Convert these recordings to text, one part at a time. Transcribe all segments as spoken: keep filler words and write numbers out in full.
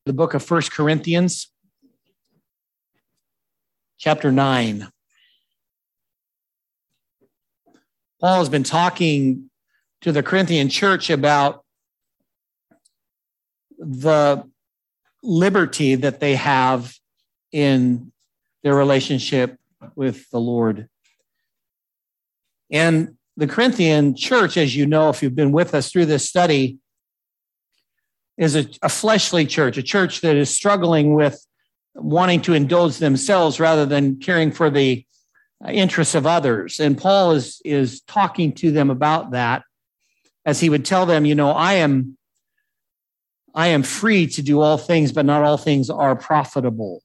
The book of First Corinthians, chapter nine. Paul has been talking to the Corinthian church about the liberty that they have in their relationship with the Lord. And the Corinthian church, as you know, if you've been with us through this study, is a, a fleshly church, a church that is struggling with wanting to indulge themselves rather than caring for the interests of others. And Paul is, is talking to them about that as he would tell them, you know, I am, I am free to do all things, but not all things are profitable.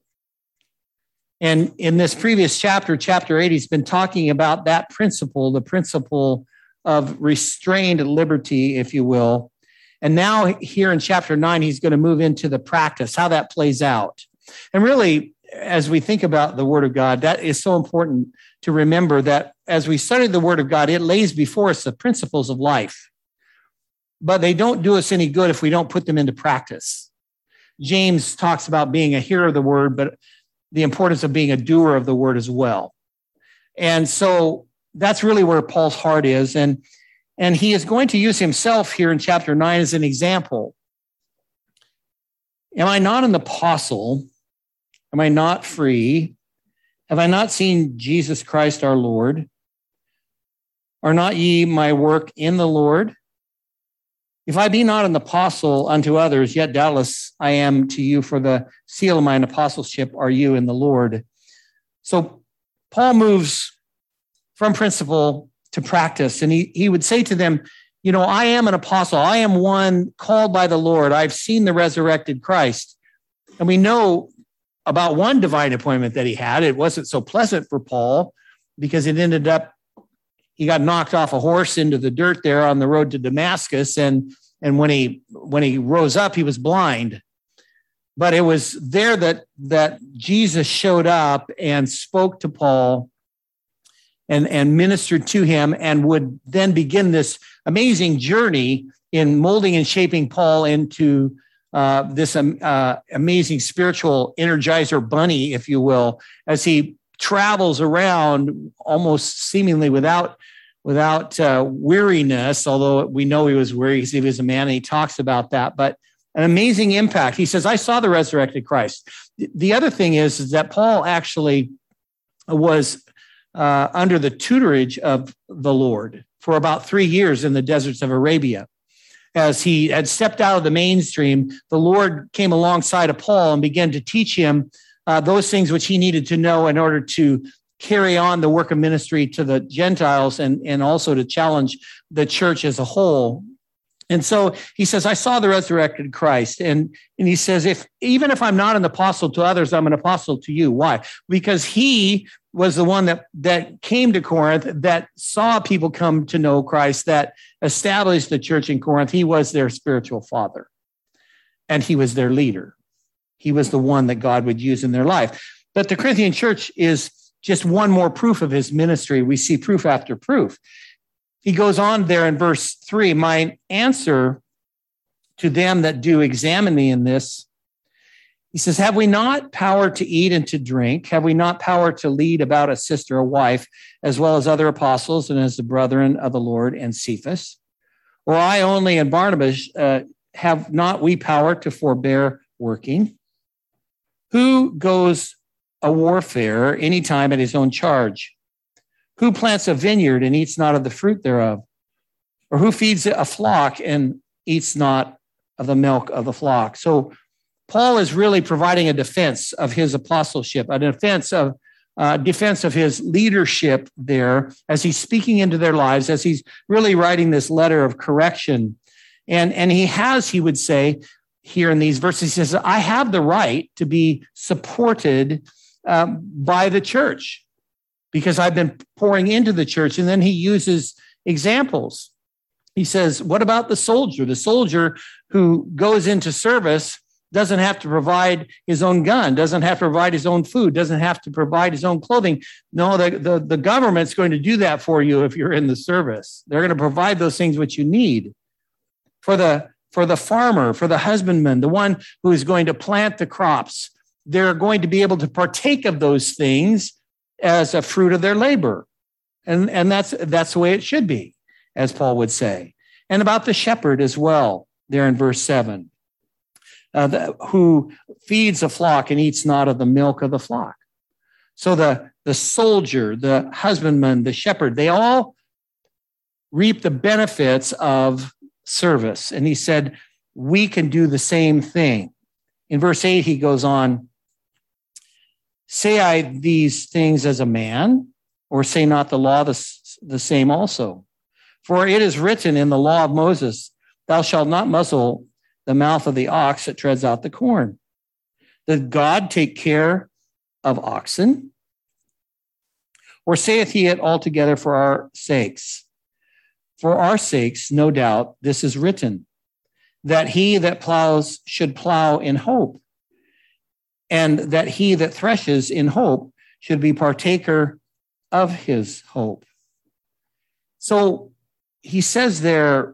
And in this previous chapter, chapter eight, he's been talking about that principle, the principle of restrained liberty, if you will. And now here in chapter nine, he's going to move into the practice, how that plays out. And really, as we think about the Word of God, that is so important to remember that as we study the Word of God, it lays before us the principles of life. But they don't do us any good if we don't put them into practice. James talks about being a hearer of the Word, but the importance of being a doer of the Word as well. And so that's really where Paul's heart is. And And he is going to use himself here in chapter nine as an example. Am I not an apostle? Am I not free? Have I not seen Jesus Christ our Lord? Are not ye my work in the Lord? If I be not an apostle unto others, yet doubtless I am to you, for the seal of mine apostleship are you in the Lord. So Paul moves from principle to practice. And he, he would say to them, you know, I am an apostle. I am one called by the Lord. I've seen the resurrected Christ. And we know about one divine appointment that he had. It wasn't so pleasant for Paul because it ended up, he got knocked off a horse into the dirt there on the road to Damascus. And, and when he, when he rose up, he was blind. But it was there that, that Jesus showed up and spoke to Paul and, and ministered to him, and would then begin this amazing journey in molding and shaping Paul into uh, this um, uh, amazing spiritual energizer bunny, if you will, as he travels around almost seemingly without, without uh, weariness, although we know he was weary because he was a man, and he talks about that, but an amazing impact. He says, I saw the resurrected Christ. The other thing is, is that Paul actually was Uh, under the tutorage of the Lord for about three years in the deserts of Arabia. As he had stepped out of the mainstream, the Lord came alongside of Paul and began to teach him uh, those things which he needed to know in order to carry on the work of ministry to the Gentiles, and, and also to challenge the church as a whole. And so he says, I saw the resurrected Christ. And, and he says, if even if I'm not an apostle to others, I'm an apostle to you. Why? Because he was the one that, that came to Corinth, that saw people come to know Christ, that established the church in Corinth. He was their spiritual father, and he was their leader. He was the one that God would use in their life. But the Corinthian church is just one more proof of his ministry. We see proof after proof. He goes on there in verse three, my answer to them that do examine me in this, he says, have we not power to eat and to drink? Have we not power to lead about a sister, a wife, as well as other apostles and as the brethren of the Lord and Cephas? Or I only and Barnabas, uh, have not we power to forbear working? Who goes a warfare any time at his own charge? Who plants a vineyard and eats not of the fruit thereof? Or who feeds a flock and eats not of the milk of the flock? So Paul is really providing a defense of his apostleship, a defense of uh, defense of his leadership there as he's speaking into their lives, as he's really writing this letter of correction. And, and he has, he would say here in these verses, he says, I have the right to be supported um, by the church because I've been pouring into the church. And then he uses examples. He says, what about the soldier? The soldier who goes into service doesn't have to provide his own gun, doesn't have to provide his own food, doesn't have to provide his own clothing. No, the, the, the government's going to do that for you if you're in the service. They're going to provide those things which you need. For the for the farmer, for the husbandman, the one who is going to plant the crops. They're going to be able to partake of those things as a fruit of their labor. And, and that's, that's the way it should be, as Paul would say. And about the shepherd as well, there in verse seven, uh, the, who feeds a flock and eats not of the milk of the flock. So the, the soldier, the husbandman, the shepherd, they all reap the benefits of service. And he said, we can do the same thing. In verse eight, he goes on, say I these things as a man, or say not the law the, the same also? For it is written in the law of Moses, thou shalt not muzzle the mouth of the ox that treads out the corn. Does God take care of oxen? Or saith he it altogether for our sakes? For our sakes, no doubt, this is written, that he that plows should plow in hope, and that he that threshes in hope should be partaker of his hope. So he says there,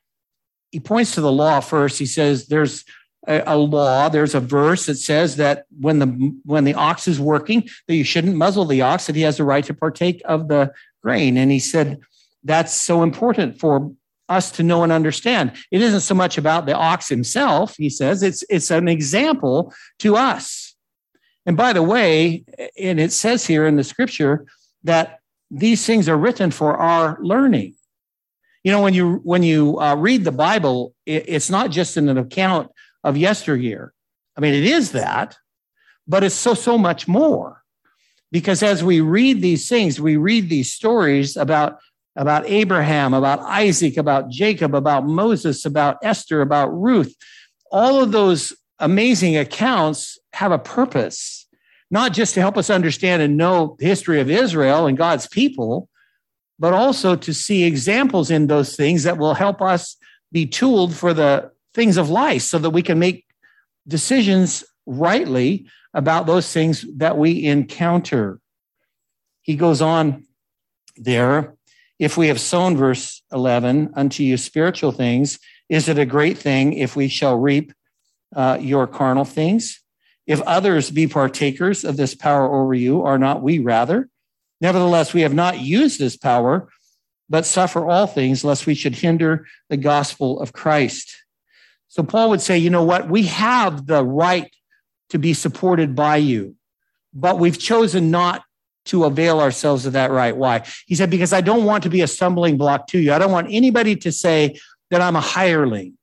he points to the law first. He says there's a, a law, there's a verse that says that when the when the ox is working, that you shouldn't muzzle the ox, that he has the right to partake of the grain. And he said that's so important for us to know and understand. It isn't so much about the ox himself, he says, it's it's an example to us. And by the way, and it says here in the scripture that these things are written for our learning. You know, when you when you uh, read the Bible, it, it's not just an account of yesteryear. I mean, it is that, but it's so, so much more. Because as we read these things, we read these stories about, about Abraham, about Isaac, about Jacob, about Moses, about Esther, about Ruth. All of those amazing accounts have a purpose, not just to help us understand and know the history of Israel and God's people, but also to see examples in those things that will help us be tooled for the things of life so that we can make decisions rightly about those things that we encounter. He goes on there, if we have sown, verse eleven, unto you spiritual things, is it a great thing if we shall reap uh, your carnal things? If others be partakers of this power over you, are not we rather? Nevertheless, we have not used this power, but suffer all things, lest we should hinder the gospel of Christ. So Paul would say, you know what? We have the right to be supported by you, but we've chosen not to avail ourselves of that right. Why? He said, because I don't want to be a stumbling block to you. I don't want anybody to say that I'm a hireling.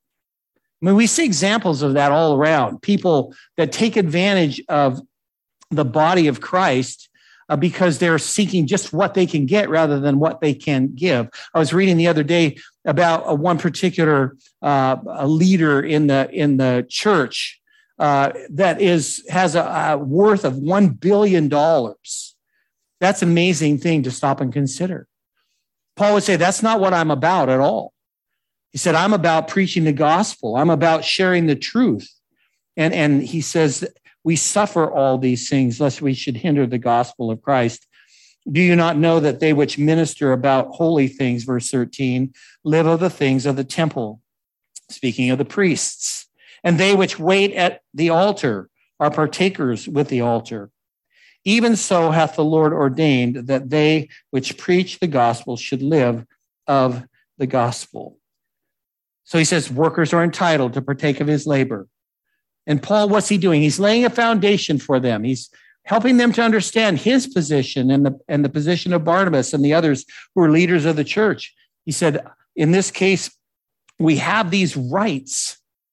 I mean, we see examples of that all around. People that take advantage of the body of Christ Uh, because they're seeking just what they can get rather than what they can give. I was reading the other day about a one particular uh, a leader in the in the church uh, that is has a, a worth of one billion dollars. That's an amazing thing to stop and consider. Paul would say, that's not what I'm about at all. He said, I'm about preaching the gospel. I'm about sharing the truth. And, and he says, we suffer all these things, lest we should hinder the gospel of Christ. Do you not know that they which minister about holy things, verse thirteen, live of the things of the temple, speaking of the priests, and they which wait at the altar are partakers with the altar. Even so hath the Lord ordained that they which preach the gospel should live of the gospel. So he says workers are entitled to partake of his labor. And Paul, what's he doing? He's laying a foundation for them. He's helping them to understand his position and the, and the position of Barnabas and the others who are leaders of the church. He said, in this case, we have these rights,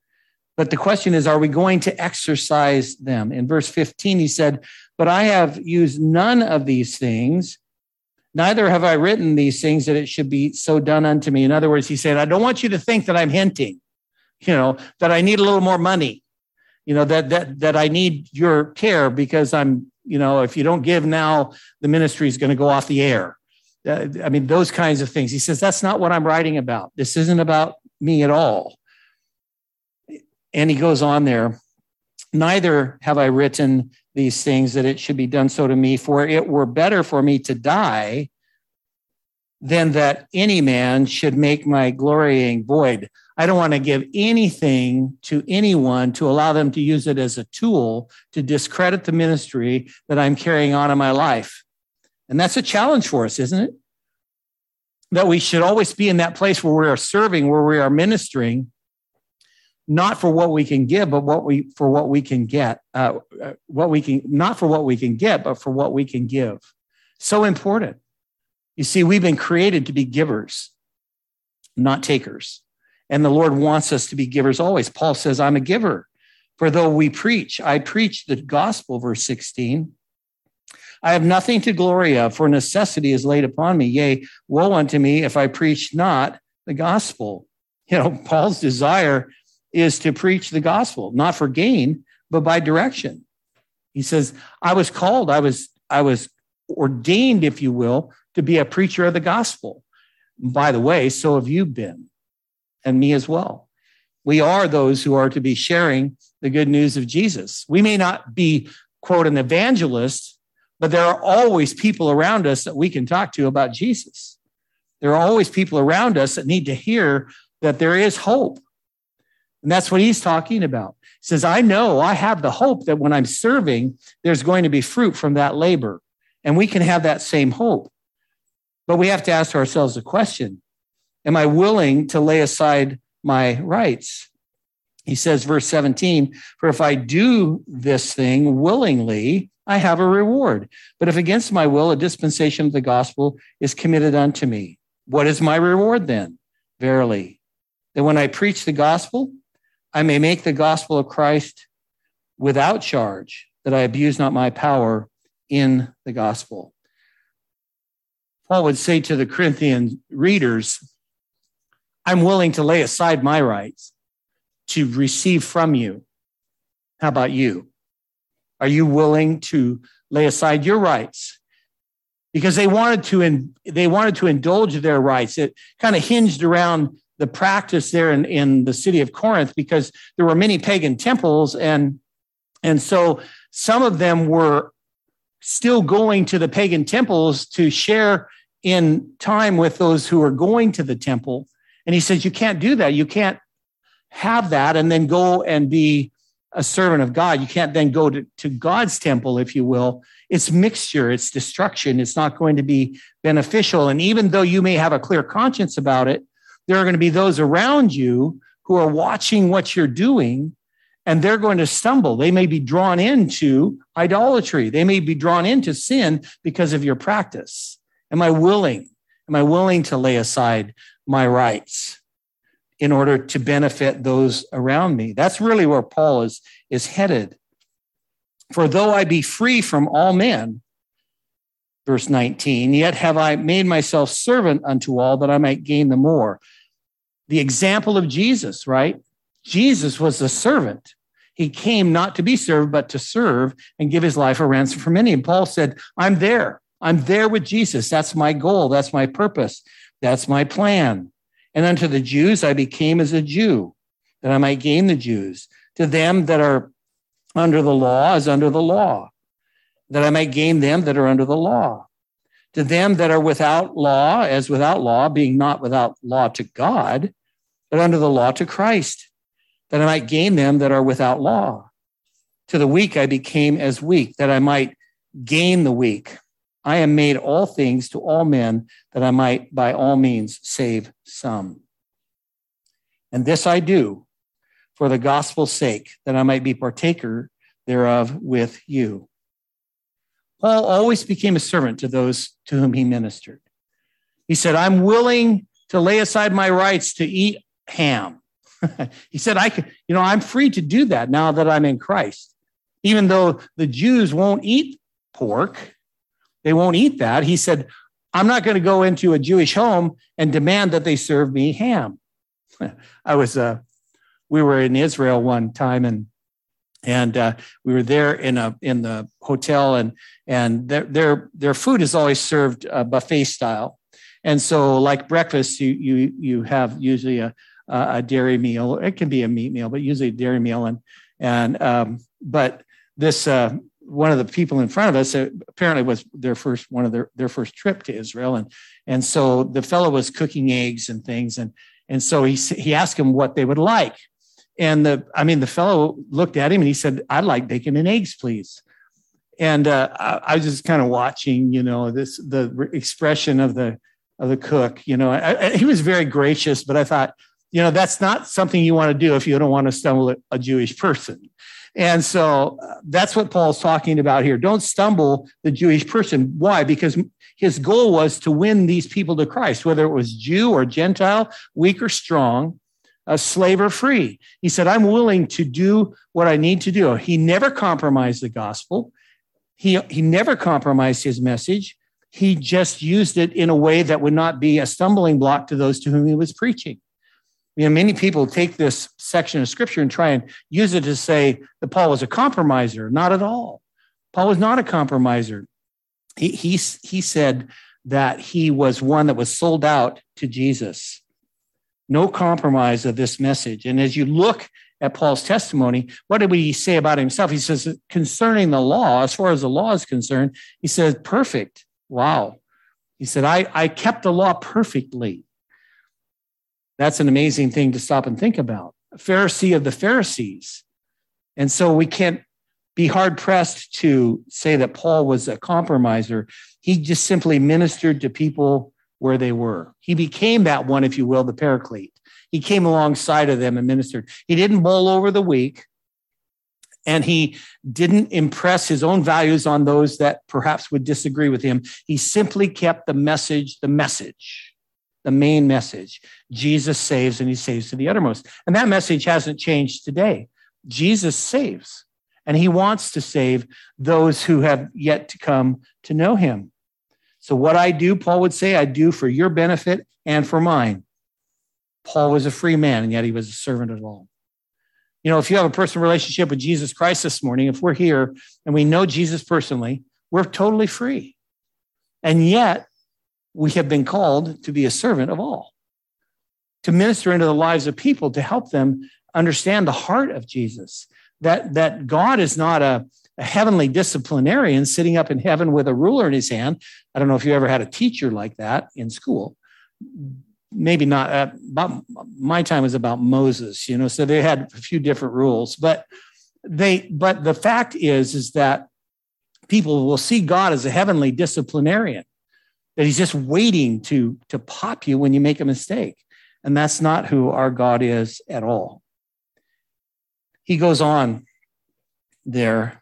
but the question is, are we going to exercise them? In verse fifteen, he said, but I have used none of these things, neither have I written these things that it should be so done unto me. In other words, he said, I don't want you to think that I'm hinting, you know, that I need a little more money. You know, that that that I need your care because I'm, you know, if you don't give now, the ministry is going to go off the air. Uh, I mean, those kinds of things. He says, that's not what I'm writing about. This isn't about me at all. And he goes on there, neither have I written these things that it should be done so to me, for it were better for me to die than that any man should make my glorying void. I don't want to give anything to anyone to allow them to use it as a tool to discredit the ministry that I'm carrying on in my life. And that's a challenge for us, isn't it? That we should always be in that place where we are serving, where we are ministering, not for what we can give, but what we for what we can get. Uh, what we can not for what we can get, but for what we can give. So important. You see, we've been created to be givers, not takers. And the Lord wants us to be givers always. Paul says, I'm a giver. For though we preach, I preach the gospel, verse sixteen. I have nothing to glory of, for necessity is laid upon me. Yea, woe unto me if I preach not the gospel. You know, Paul's desire is to preach the gospel, not for gain, but by direction. He says, I was called, I was, I was ordained, if you will, to be a preacher of the gospel. By the way, so have you been, and me as well. We are those who are to be sharing the good news of Jesus. We may not be, quote, an evangelist, but there are always people around us that we can talk to about Jesus. There are always people around us that need to hear that there is hope. And that's what he's talking about. He says, I know, I have the hope that when I'm serving, there's going to be fruit from that labor. And we can have that same hope. But we have to ask ourselves a question. Am I willing to lay aside my rights? He says, verse seventeen, for if I do this thing willingly, I have a reward. But if against my will, a dispensation of the gospel is committed unto me. What is my reward then? Verily, that when I preach the gospel, I may make the gospel of Christ without charge, that I abuse not my power in the gospel. Paul would say to the Corinthian readers, I'm willing to lay aside my rights to receive from you. How about you? Are you willing to lay aside your rights? Because they wanted to, in, they wanted to indulge their rights. It kind of hinged around the practice there in, in the city of Corinth, because there were many pagan temples. And, and so some of them were still going to the pagan temples to share in time with those who are going to the temple. And he says, you can't do that. You can't have that and then go and be a servant of God. You can't then go to, to God's temple, if you will. It's mixture, it's destruction. It's not going to be beneficial. And even though you may have a clear conscience about it, there are going to be those around you who are watching what you're doing, and they're going to stumble. They may be drawn into idolatry. They may be drawn into sin because of your practice. Am I willing? Am I willing to lay aside my rights in order to benefit those around me? That's really where Paul is, is headed. For though I be free from all men, verse nineteen, yet have I made myself servant unto all that I might gain the more. The example of Jesus, right? Jesus was a servant. He came not to be served, but to serve and give his life a ransom for many. And Paul said, I'm there. I'm there with Jesus. That's my goal. That's my purpose. That's my plan. And unto the Jews, I became as a Jew, that I might gain the Jews. To them that are under the law, as under the law, that I might gain them that are under the law. To them that are without law, as without law, being not without law to God, but under the law to Christ, that I might gain them that are without law. To the weak I became as weak, that I might gain the weak. I am made all things to all men, that I might by all means save some. And this I do for the gospel's sake, that I might be partaker thereof with you. Paul always became a servant to those to whom he ministered. He said, I'm willing to lay aside my rights to eat ham. He said, I can, you know, I'm free to do that now that I'm in Christ. Even though the Jews won't eat pork, they won't eat that. He said, I'm not going to go into a Jewish home and demand that they serve me ham. I was, uh, we were in Israel one time, and and uh, we were there in a in the hotel, and and their their their food is always served uh, buffet style, and so like breakfast, you you you have usually a a dairy meal. It can be a meat meal, but usually a dairy meal, and and um, but this. Uh, one of the people in front of us, uh, apparently was their first, one of their, their first trip to Israel. And, and so the fellow was cooking eggs and things. And, and so he, he asked him what they would like. And the, I mean, the fellow looked at him and he said, "I'd like bacon and eggs, please." And uh, I, I was just kind of watching, you know, this, the expression of the, of the cook, you know, I, I, he was very gracious, but I thought, you know, that's not something you want to do if you don't want to stumble at a Jewish person. And so uh, that's what Paul's talking about here. Don't stumble the Jewish person. Why? Because his goal was to win these people to Christ, whether it was Jew or Gentile, weak or strong, a slave or free. He said, "I'm willing to do what I need to do." He never compromised the gospel. He, he never compromised his message. He just used it in a way that would not be a stumbling block to those to whom he was preaching. You know, many people take this section of scripture and try and use it to say that Paul was a compromiser. Not at all. Paul was not a compromiser. He, he, he said that he was one that was sold out to Jesus. No compromise of this message. And as you look at Paul's testimony, what did he say about himself? He says, concerning the law, as far as the law is concerned, he says, perfect. Wow. He said, I, I kept the law perfectly. That's an amazing thing to stop and think about. A Pharisee of the Pharisees. And so we can't be hard pressed to say that Paul was a compromiser. He just simply ministered to people where they were. He became that one, if you will, the paraclete. He came alongside of them and ministered. He didn't bowl over the weak, and he didn't impress his own values on those that perhaps would disagree with him. He simply kept the message, the message, the main message. Jesus saves, and he saves to the uttermost. And that message hasn't changed today. Jesus saves, and he wants to save those who have yet to come to know him. So what I do, Paul would say, I do for your benefit and for mine. Paul was a free man, and yet he was a servant of all. You know, if you have a personal relationship with Jesus Christ this morning, if we're here and we know Jesus personally, we're totally free. And yet we have been called to be a servant of all, to minister into the lives of people, to help them understand the heart of Jesus, that, that God is not a, a heavenly disciplinarian sitting up in heaven with a ruler in his hand. I don't know if you ever had a teacher like that in school. Maybe not. Uh, about, my time was about Moses, you know, so they had a few different rules. But they, but the fact is, is that people will see God as a heavenly disciplinarian, that he's just waiting to, to pop you when you make a mistake. And that's not who our God is at all. He goes on there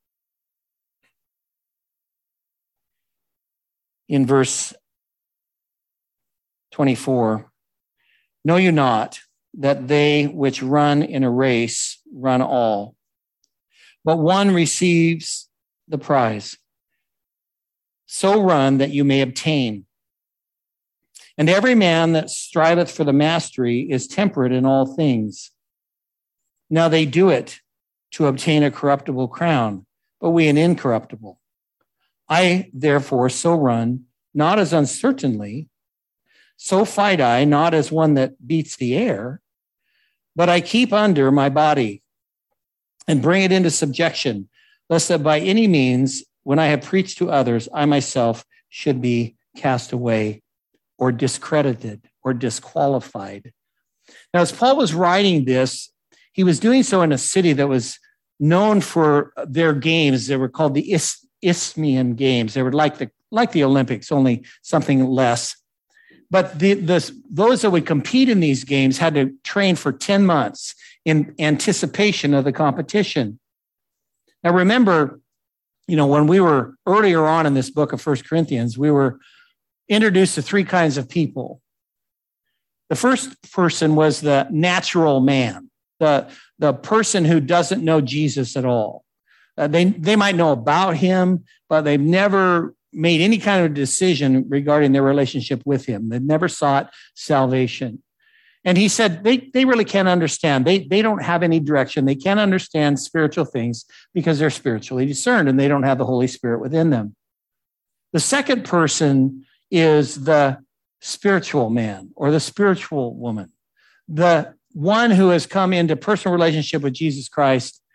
in verse twenty-four. Know you not that they which run in a race run all, but one receives the prize. So run that you may obtain. And every man that striveth for the mastery is temperate in all things. Now they do it to obtain a corruptible crown, but we an incorruptible. I therefore so run, not as uncertainly, so fight I, not as one that beats the air, but I keep under my body and bring it into subjection, lest that by any means, when I have preached to others, I myself should be cast away or discredited or disqualified. Now, as Paul was writing this, he was doing so in a city that was known for their games. They were called the Is- Isthmian Games. They were like the, like the Olympics, only something less. But the, the, those that would compete in these games had to train for ten months in anticipation of the competition. Now, remember, you know, when we were earlier on in this book of First Corinthians, we were introduced to three kinds of people. The first person was the natural man, the, the person who doesn't know Jesus at all. Uh, they, they might know about him, but they've never made any kind of decision regarding their relationship with him. They've never sought salvation. And he said they, they really can't understand. They, they don't have any direction. They can't understand spiritual things because they're spiritually discerned and they don't have the Holy Spirit within them. The second person is the spiritual man or the spiritual woman, the one who has come into personal relationship with Jesus Christ,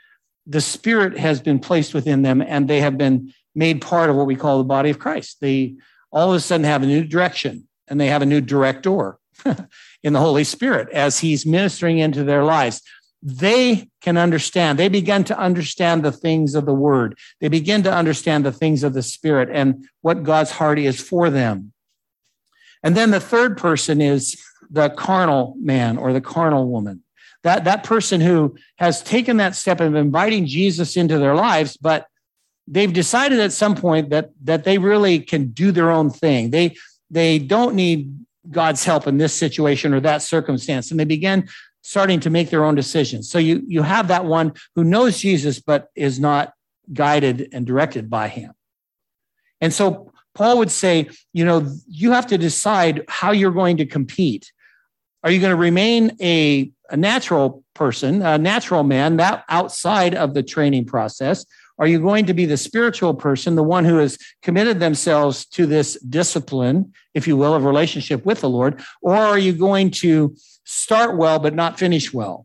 the Spirit has been placed within them, and they have been made part of what we call the body of Christ. They all of a sudden have a new direction, and they have a new director in the Holy Spirit as he's ministering into their lives. They can understand. They begin to understand the things of the Word. They begin to understand the things of the Spirit and what God's heart is for them. And then the third person is the carnal man or the carnal woman. That, that person who has taken that step of inviting Jesus into their lives, but they've decided at some point that, that they really can do their own thing. They, they don't need God's help in this situation or that circumstance. And they begin starting to make their own decisions. So you, you have that one who knows Jesus, but is not guided and directed by him. And so Paul would say, you know, you have to decide how you're going to compete. Are you going to remain a, a natural person, a natural man, that outside of the training process? Are you going to be the spiritual person, the one who has committed themselves to this discipline, if you will, of relationship with the Lord? Or are you going to start well, but not finish well?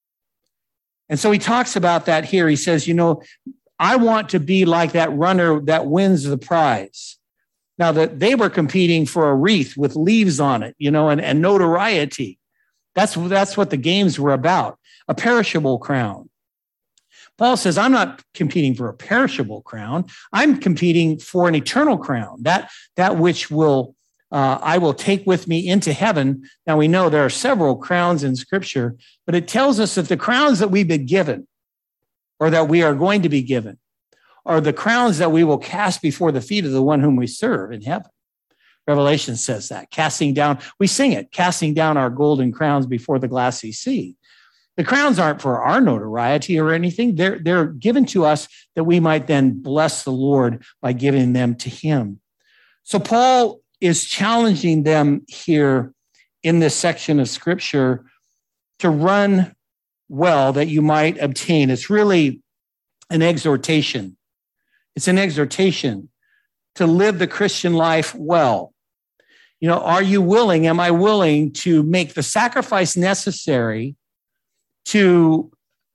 And so he talks about that here. He says, you know, I want to be like that runner that wins the prize. Now, that they were competing for a wreath with leaves on it, you know, and, and notoriety. That's, that's what the games were about, a perishable crown. Paul says, I'm not competing for a perishable crown. I'm competing for an eternal crown, that, that which will uh, I will take with me into heaven. Now, we know there are several crowns in Scripture, but it tells us that the crowns that we've been given or that we are going to be given are the crowns that we will cast before the feet of the one whom we serve in heaven. Revelation says that, casting down, we sing it, casting down our golden crowns before the glassy sea. The crowns aren't for our notoriety or anything. They're, they're given to us that we might then bless the Lord by giving them to him. So Paul is challenging them here in this section of Scripture to run well that you might obtain. It's really an exhortation. It's an exhortation to live the Christian life well. You know, are you willing, am I willing to make the sacrifice necessary to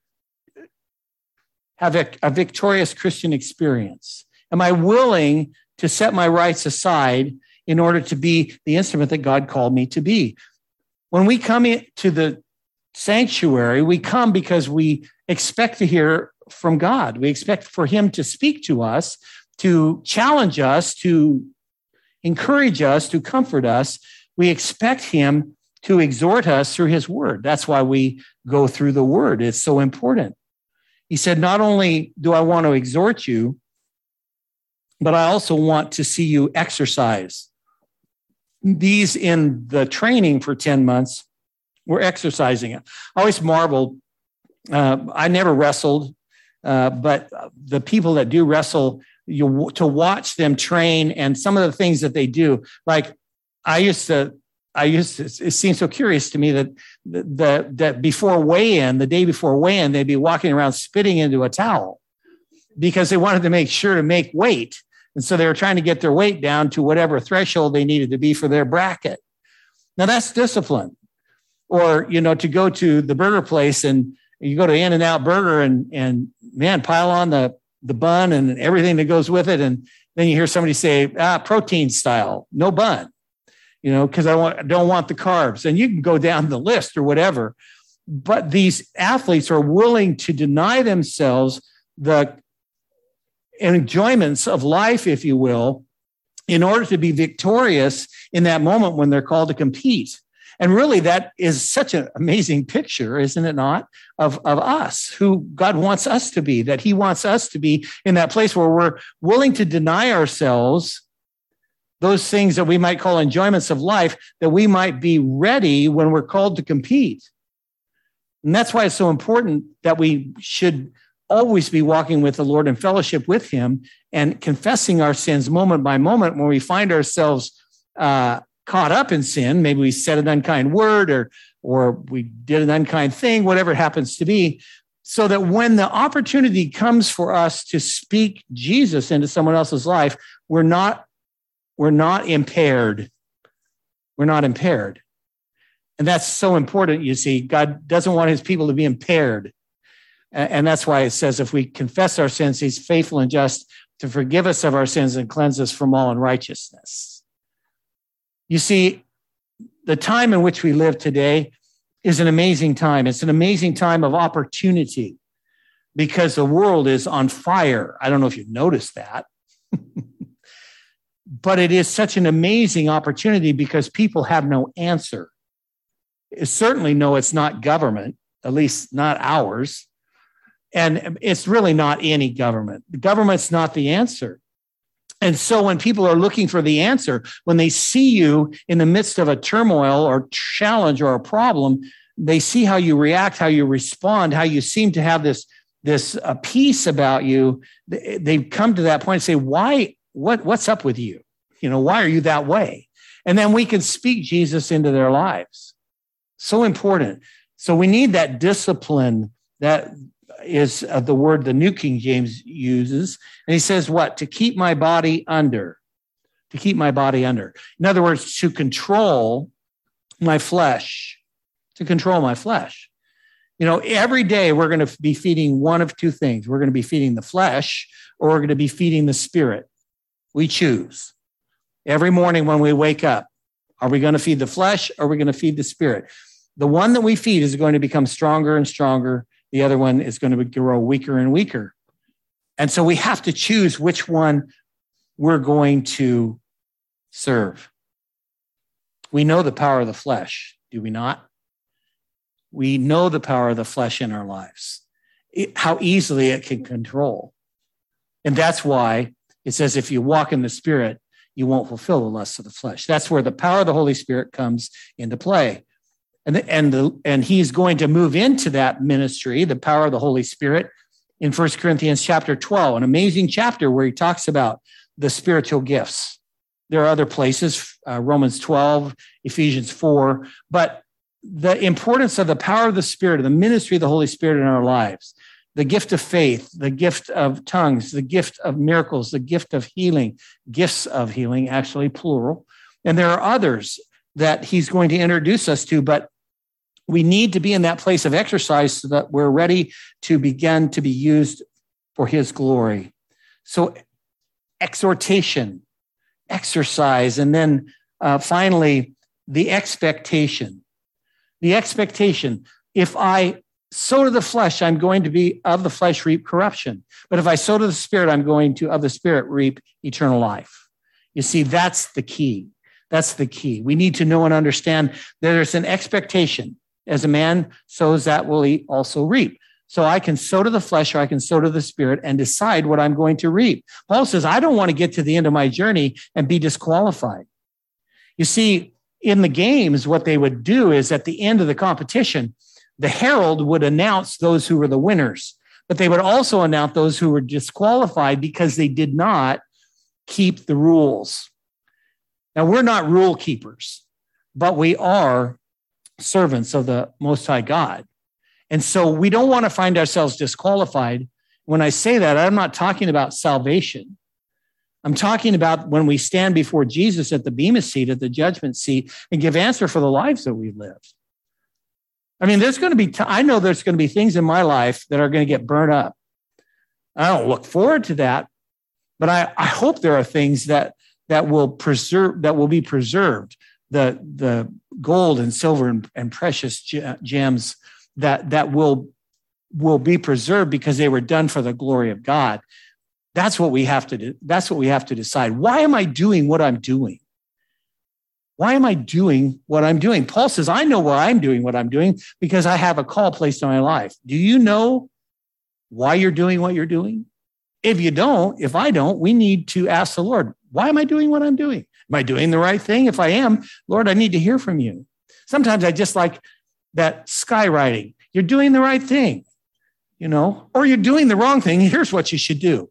have a, a victorious Christian experience? Am I willing to set my rights aside in order to be the instrument that God called me to be? When we come into the sanctuary, we come because we expect to hear from God. We expect for him to speak to us, to challenge us, to encourage us, to comfort us. We expect him to exhort us through his word. That's why we go through the word. It's so important. He said, not only do I want to exhort you, but I also want to see you exercise. These in the training for ten months, we're exercising it. I always marveled. Uh, I never wrestled, uh, but the people that do wrestle, you to watch them train and some of the things that they do. Like I used to, I used to, it seems so curious to me that the, that before weigh-in, the day before weigh-in, they'd be walking around spitting into a towel because they wanted to make sure to make weight. And so they were trying to get their weight down to whatever threshold they needed to be for their bracket. Now that's discipline. Or, you know, to go to the burger place and you go to In-N-Out Burger and, and man, pile on the, the bun and everything that goes with it. And then you hear somebody say, ah, protein style, no bun, you know, because I want, don't want the carbs. And you can go down the list or whatever. But these athletes are willing to deny themselves the enjoyments of life, if you will, in order to be victorious in that moment when they're called to compete. And really, that is such an amazing picture, isn't it not, of, of us, who God wants us to be, that he wants us to be in that place where we're willing to deny ourselves those things that we might call enjoyments of life, that we might be ready when we're called to compete. And that's why it's so important that we should always be walking with the Lord in fellowship with him and confessing our sins moment by moment when we find ourselves uh, caught up in sin. Maybe we said an unkind word or, or we did an unkind thing, whatever it happens to be, so that when the opportunity comes for us to speak Jesus into someone else's life, we're not, we're not impaired. We're not impaired. And that's so important, you see. God doesn't want his people to be impaired. And that's why it says, if we confess our sins, he's faithful and just to forgive us of our sins and cleanse us from all unrighteousness. You see, the time in which we live today is an amazing time. It's an amazing time of opportunity because the world is on fire. I don't know if you've noticed that. But it is such an amazing opportunity because people have no answer. Certainly, no, it's not government, at least not ours. And it's really not any government. The government's not the answer. And so when people are looking for the answer, when they see you in the midst of a turmoil or challenge or a problem, they see how you react, how you respond, how you seem to have this, this uh, peace about you. They come to that point and say, why, what, what's up with you? You know, why are you that way? And then we can speak Jesus into their lives. So important. So we need that discipline. That is uh, the word the New King James uses. And he says what? To keep my body under. To keep my body under. In other words, to control my flesh. To control my flesh. You know, every day we're going to be feeding one of two things. We're going to be feeding the flesh or we're going to be feeding the spirit. We choose. Every morning when we wake up, are we going to feed the flesh or are we going to feed the spirit? The one that we feed is going to become stronger and stronger. The other one is going to grow weaker and weaker. And so we have to choose which one we're going to serve. We know the power of the flesh, do we not? We know the power of the flesh in our lives, it, how easily it can control. And that's why it says if you walk in the spirit, you won't fulfill the lusts of the flesh. That's where the power of the Holy Spirit comes into play. And, the, and, the, and he's going to move into that ministry, the power of the Holy Spirit, in First Corinthians chapter twelve, an amazing chapter where he talks about the spiritual gifts. There are other places, uh, Romans twelve, Ephesians four, but the importance of the power of the Spirit, of the ministry of the Holy Spirit in our lives, the gift of faith, the gift of tongues, the gift of miracles, the gift of healing, gifts of healing, actually plural. And there are others that he's going to introduce us to, but we need to be in that place of exercise so that we're ready to begin to be used for his glory. So exhortation, exercise, and then uh, finally, the expectation. The expectation, if I sow to the flesh, I'm going to be of the flesh reap corruption. But if I sow to the spirit, I'm going to of the spirit reap eternal life. You see, that's the key. That's the key. We need to know and understand that there's an expectation. As a man sows, that will he also reap. So I can sow to the flesh or I can sow to the spirit and decide what I'm going to reap. Paul says, I don't want to get to the end of my journey and be disqualified. You see, in the games, what they would do is at the end of the competition, the herald would announce those who were the winners, but they would also announce those who were disqualified because they did not keep the rules. Now, we're not rule keepers, but we are servants of the Most High God. And so we don't want to find ourselves disqualified. When I say that, I'm not talking about salvation. I'm talking about when we stand before Jesus at the Bema seat, at the judgment seat, and give answer for the lives that we've lived. I mean, there's going to be, t- I know there's going to be things in my life that are going to get burned up. I don't look forward to that, but I, I hope there are things that, that will preserve, that will be preserved. The, the gold and silver and, and precious gems that, that will, will be preserved because they were done for the glory of God. That's what we have to do. That's what we have to decide. Why am I doing what I'm doing? Why am I doing what I'm doing? Paul says, I know why I'm doing what I'm doing because I have a call placed on my life. Do you know why you're doing what you're doing? If you don't, if I don't, we need to ask the Lord, why am I doing what I'm doing? Am I doing the right thing? If I am, Lord, I need to hear from you. Sometimes I just like that skywriting. You're doing the right thing, you know, or you're doing the wrong thing. Here's what you should do.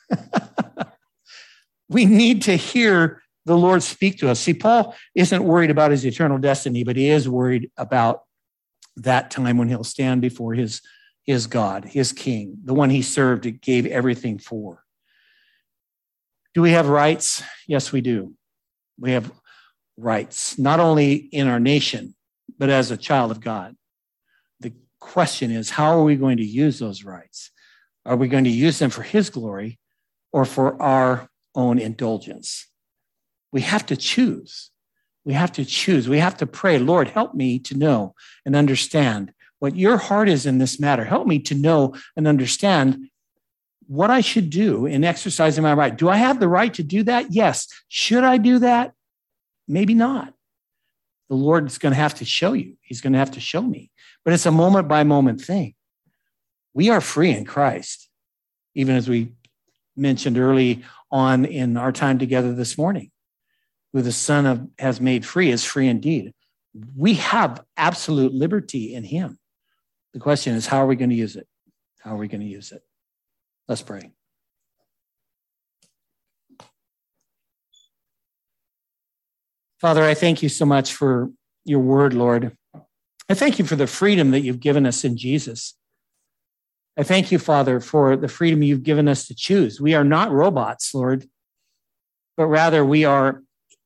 We need to hear the Lord speak to us. See, Paul isn't worried about his eternal destiny, but he is worried about that time when he'll stand before his, his God, his King, the one he served and gave everything for. Do we have rights? Yes, we do. We have rights, not only in our nation, but as a child of God. The question is, how are we going to use those rights? Are we going to use them for his glory or for our own indulgence? We have to choose. We have to choose. We have to pray, Lord, help me to know and understand what your heart is in this matter. Help me to know and understand what I should do in exercising my right. Do I have the right to do that? Yes. Should I do that? Maybe not. The Lord is going to have to show you. He's going to have to show me. But it's a moment by moment thing. We are free in Christ, even as we mentioned early on in our time together this morning. Who the Son of, has made free is free indeed. We have absolute liberty in him. The question is, how are we going to use it? How are we going to use it? Let's pray. Father, I thank you so much for your word, Lord. I thank you for the freedom that you've given us in Jesus. I thank you, Father, for the freedom you've given us to choose. We are not robots, Lord, but rather we are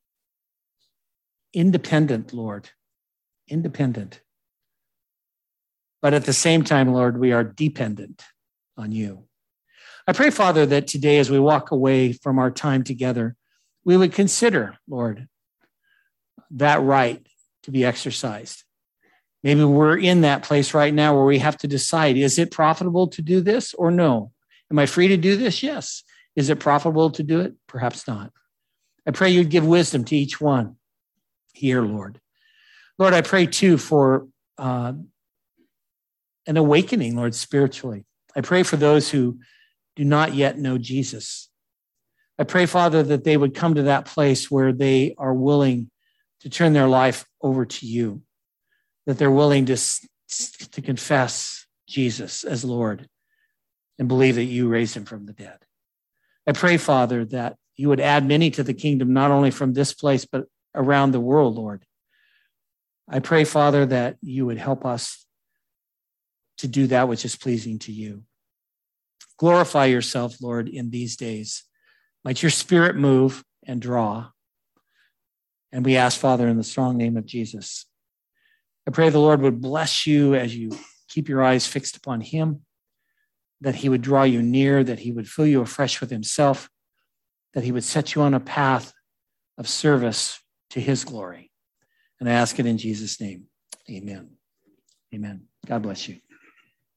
independent, Lord, independent. But at the same time, Lord, we are dependent on you. I pray, Father, that today as we walk away from our time together, we would consider, Lord, that right to be exercised. Maybe we're in that place right now where we have to decide, is it profitable to do this or no? Am I free to do this? Yes. Is it profitable to do it? Perhaps not. I pray you'd give wisdom to each one here, Lord. Lord, I pray too for uh, an awakening, Lord, spiritually. I pray for those who do not yet know Jesus. I pray, Father, that they would come to that place where they are willing to turn their life over to you, that they're willing to, to confess Jesus as Lord and believe that you raised him from the dead. I pray, Father, that you would add many to the kingdom, not only from this place, but around the world, Lord. I pray, Father, that you would help us to do that which is pleasing to you. Glorify yourself, Lord, in these days. Might your spirit move and draw. And we ask, Father, in the strong name of Jesus. I pray the Lord would bless you as you keep your eyes fixed upon him, that he would draw you near, that he would fill you afresh with himself, that he would set you on a path of service to his glory. And I ask it in Jesus' name. Amen. Amen. God bless you.